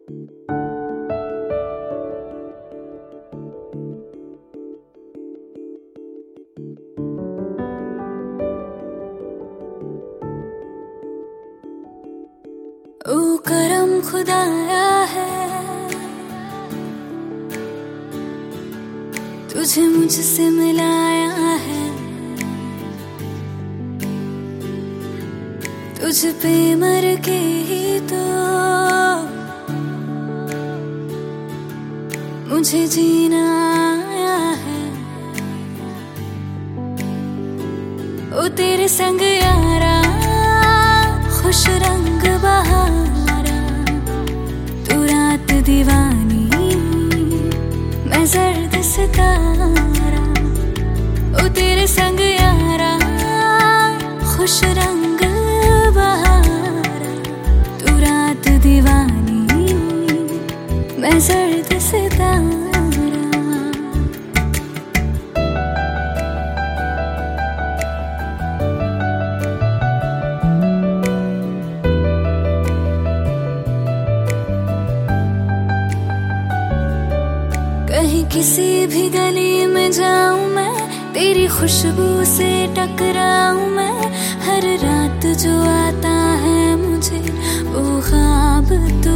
ओ करम खुदाया है तुझे मुझसे मिलाया है, तुझ पे मर के ही तो मुझे जीना आया है। ओ तेरे संग यारा खुश रंग बहारा, तू रात दीवानी मैं जर्द सितारा। ओ तेरे संग यारा खुश रंग बहारा, तू रात दीवानी मैं जर्द सितारा। कहीं किसी भी गली में जाऊं मैं, तेरी खुशबू से टकराऊं मैं। हर रात जो आता है मुझे वो ख्वाब तू,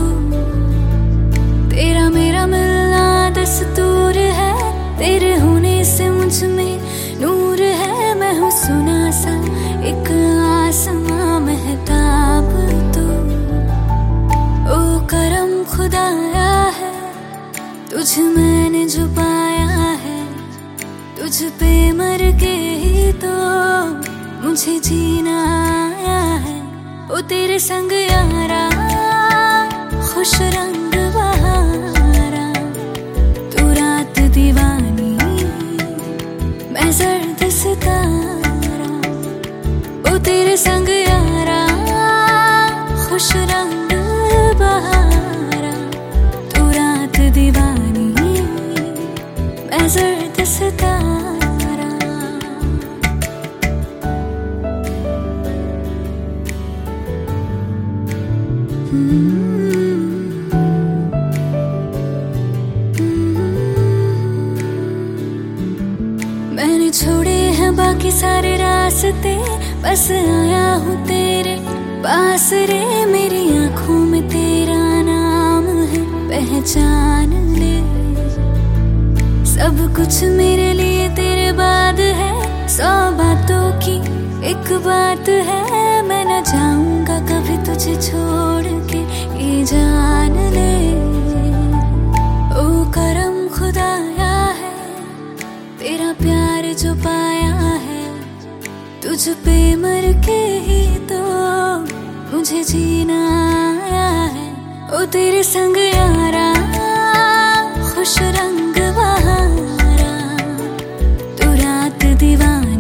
तेरा मेरा मिलना दस्तूर है। तेरे होने से मुझ में नूर है, मैं हूँ सुना सा एक आसमां महताब तू। ओ करम खुदाया है तुझ मैंने जो पाया है, तुझ पे मर के ही तो मुझे जीना आया है। ओ तेरे संग यारा खुश रंग बहारा, तू रात दीवानी मैं जर्द सितारा। ओ तेरे संग यारा खुश रंग बहारा, तू रात दीवानी मैं जर्द सितारा। मैंने छोड़े हैं बाकी सारे रास्ते, बस आया हूँ तेरे पास रे। मेरी आंखों में तेरा नाम है, पहचान ले। सब कुछ मेरे लिए तेरे बाद है, 100 बातों की एक बात है। मैं न जाऊंगा कभी तुझे छोड़ के, ये जान ले। ओ करम खुदाया है तेरा प्यार जो पाया है, तुझ पे मर के ही तो मुझे जीना आया है। ओ तेरे संग यारा खुश रंग बहारा, तू रात दीवानी